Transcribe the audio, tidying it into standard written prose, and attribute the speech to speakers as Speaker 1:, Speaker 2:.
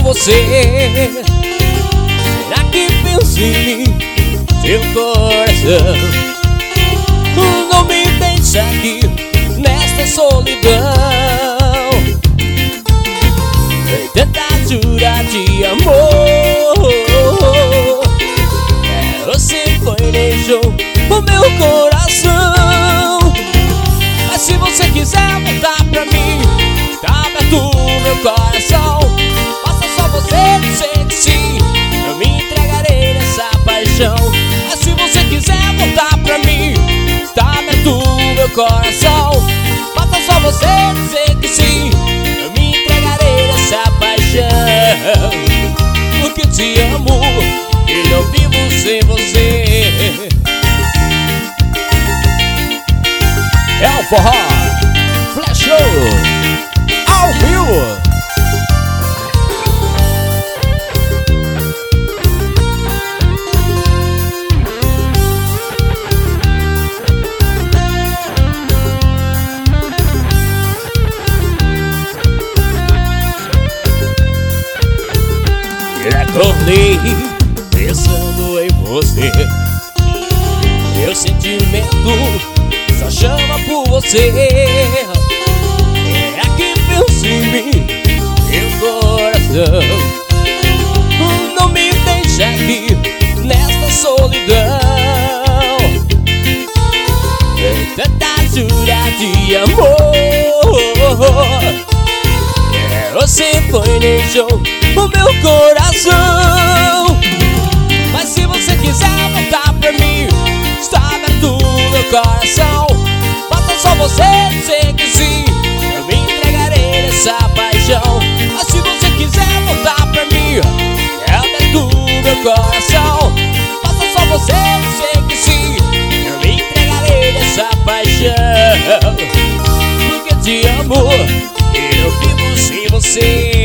Speaker 1: você. Será que penso em mim, seu coração não me deixa aqui nesta solidão? Tem tanta jura de amor, você foi e deixou o meu coração. Mas se você quiser voltar pra mim, tá aberto o meu coração. Basta só você dizer que sim, eu me entregarei nessa paixão. Mas se você quiser voltar pra mim, tá aberto o meu coração. Basta só você dizer que sim, eu me entregarei nessa paixão. Porque te amo e não vivo sem você. É o forró Flash Show ao vivo. Acordei pensando em você. Meu sentimento só chama por você. É que penso em mim, meu coração não me deixa aqui nesta solidão. Tem tanta jura de amor, você foi e deixou o meu coração. Mas se você quiser voltar pra mim, está aberto o meu coração. Basta só você dizer que sim, eu me entregarei nessa paixão. Mas se você quiser voltar pra mim, é aberto o meu coração. Basta só você dizer que sim, eu me entregarei nessa paixão. Porque te amo e eu vivo sem você.